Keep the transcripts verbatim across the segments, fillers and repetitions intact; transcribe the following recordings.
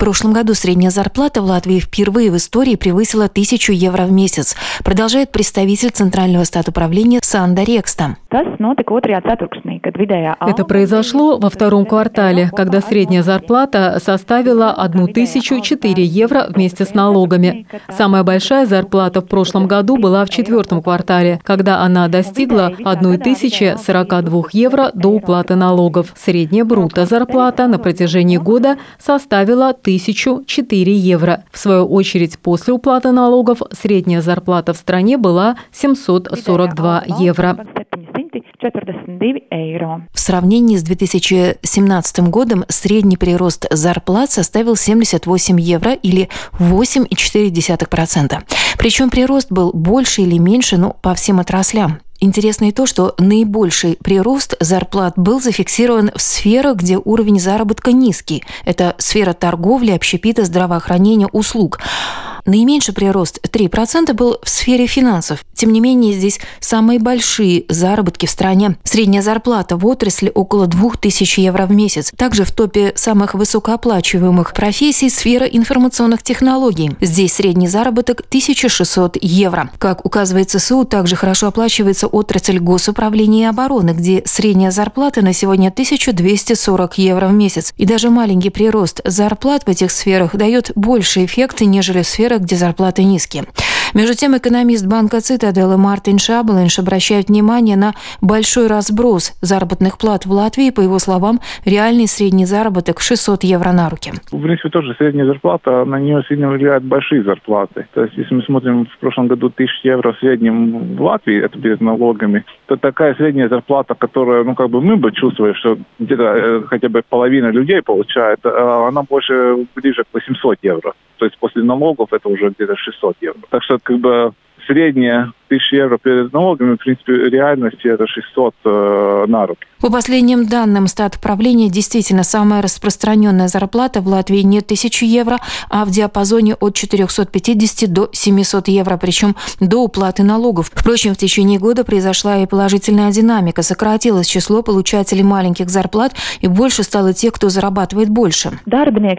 прошлом году средняя зарплата в Латвии впервые в истории превысила тысячу евро в месяц, продолжает представитель Центрального статуправления Санда Рекста. Это произошло во втором квартале, когда средняя зарплата составила тысячу четыре евро вместе с налогами. Самая большая зарплата в прошлом году была в четвертом квартале, когда она достигла тысячи сорока двух евро до уплаты налогов. Средняя брутто зарплата на протяжении года составила тысячу четыре евро. В свою очередь, после уплаты налогов средняя зарплата в стране была семьсот сорок два евро. В сравнении с две тысячи семнадцатым годом средний прирост зарплат составил семьдесят восемь евро или восемь целых четыре десятых процента. Причем прирост был больше или меньше, но по всем отраслям. Интересно и то, что наибольший прирост зарплат был зафиксирован в сферах, где уровень заработка низкий. Это сфера торговли, общепита, здравоохранения, услуг. Наименьший прирост три процента был в сфере финансов. Тем не менее, здесь самые большие заработки в стране. Средняя зарплата в отрасли около двух тысяч евро в месяц. Также в топе самых высокооплачиваемых профессий сфера информационных технологий. Здесь средний заработок тысяча шестьсот евро. Как указывает ЦСУ, также хорошо оплачивается отрасль госуправления и обороны, где средняя зарплата на сегодня тысяча двести сорок евро в месяц. И даже маленький прирост зарплат в этих сферах дает больше эффекта, нежели в сферах, где зарплаты низкие. Между тем, экономист банка Цитаделы Мартин Шабалинш обращает внимание на большой разброс заработных плат в Латвии. По его словам, реальный средний заработок шестьсот евро на руки. В принципе, тоже средняя зарплата, на нее сильно влияют большие зарплаты. То есть, если мы смотрим в прошлом году тысячу евро в среднем в Латвии, это перед налогами, то такая средняя зарплата, которая, ну, как бы мы бы чувствовали, что где-то э, хотя бы половина людей получает, э, она больше ближе к восемьсот евро. То есть после налогов это уже где-то шестьсот евро. Так что как бы средняя тысяча евро перед налогами, в принципе, в реальности это шестьсот э, на руки. По последним данным статуправления, действительно, самая распространенная зарплата в Латвии не тысяча евро, а в диапазоне от четырехсот пятидесяти до семисот евро, причем до уплаты налогов. Впрочем, в течение года произошла и положительная динамика. Сократилось число получателей маленьких зарплат, и больше стало тех, кто зарабатывает больше. В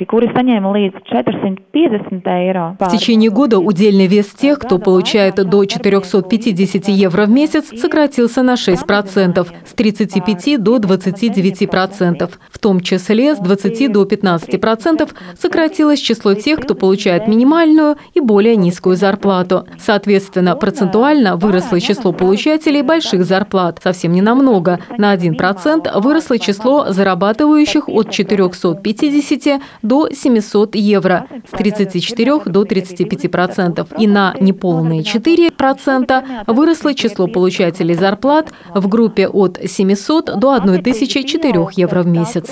течение года удельный вес тех, кто получает до четырехсот пятидесяти евро в месяц, сократился на шесть процентов, с тридцати пяти до двадцати девяти процентов. В том числе с двадцати до пятнадцати процентов сократилось число тех, кто получает минимальную и более низкую зарплату. Соответственно, процентуально выросло число получателей больших зарплат. Совсем ненамного. На один процент выросло число зарабатывающих от четырехсот пятидесяти до семисот евро, с тридцати четырёх до тридцати пяти процентов. И на неполные четыре процента выросло число получателей зарплат в группе от семисот до тысячи четырёх евро в месяц.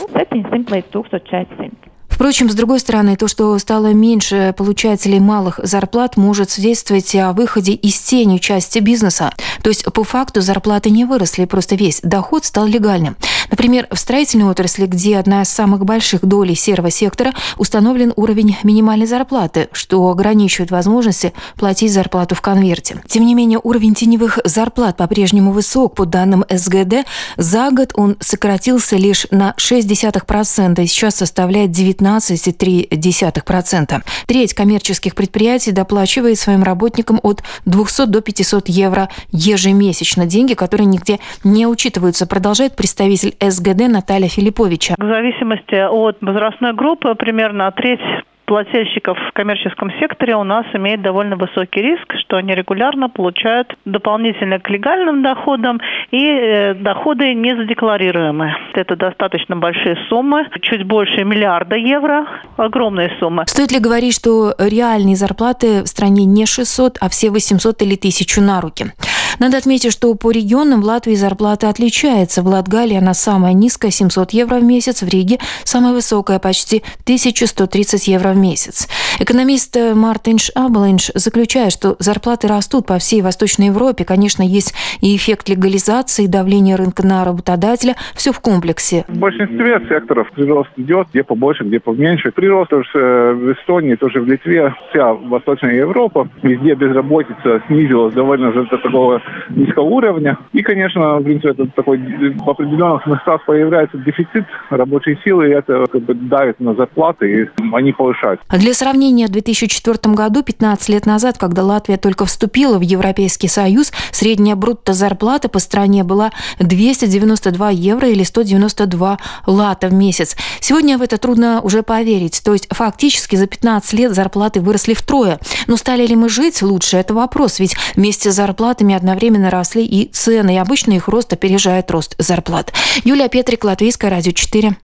Впрочем, с другой стороны, то, что стало меньше получателей малых зарплат, может свидетельствовать о выходе из тени части бизнеса. То есть, по факту, зарплаты не выросли, просто весь доход стал легальным. Например, в строительной отрасли, где одна из самых больших долей серого сектора, установлен уровень минимальной зарплаты, что ограничивает возможности платить зарплату в конверте. Тем не менее, уровень теневых зарплат по-прежнему высок. По данным эс гэ дэ, за год он сократился лишь на шесть десятых процента и сейчас составляет девятнадцать целых три десятых процента. Треть коммерческих предприятий доплачивает своим работникам от двухсот до пятисот евро ежемесячно. Деньги, которые нигде не учитываются, продолжает представитель эс гэ дэ Наталья Филипповича. В зависимости от возрастной группы, примерно треть плательщиков в коммерческом секторе у нас имеет довольно высокий риск, что они регулярно получают дополнительно к легальным доходам и э, доходы незадекларируемые. Это достаточно большие суммы, чуть больше миллиарда евро, огромные суммы. Стоит ли говорить, что реальные зарплаты в стране не шестьсот, а все восемьсот или тысячу на руки? Надо отметить, что по регионам в Латвии зарплата отличается. В Латгалии она самая низкая – семьсот евро в месяц, в Риге самая высокая – почти тысяча сто тридцать евро в месяц. Экономист Мартин Шабленш заключает, что зарплаты растут по всей Восточной Европе. Конечно, есть и эффект легализации, и давление рынка на работодателя. Все в комплексе. В большинстве секторов прирост идет, где побольше, где поменьше. Прирост тоже в Эстонии, тоже в Литве, вся Восточная Европа. Везде безработица снизилась довольно до такого низкого уровня. И, конечно, в принципе, это такой в определенных местах появляется дефицит рабочей силы, и это как бы давит на зарплаты, и они повышаются. Для сравнения, в две тысячи четвёртом году, пятнадцать лет назад, когда Латвия только вступила в Европейский Союз, средняя брутто-зарплата по стране была двести девяносто два евро или сто девяносто два лата в месяц. Сегодня в это трудно уже поверить. То есть фактически за пятнадцать лет зарплаты выросли втрое. Но стали ли мы жить лучше? Это вопрос, ведь вместе с зарплатами одновременно росли и цены, и обычно их рост опережает рост зарплат. Юлия Петрик, Латвийское радио четыре.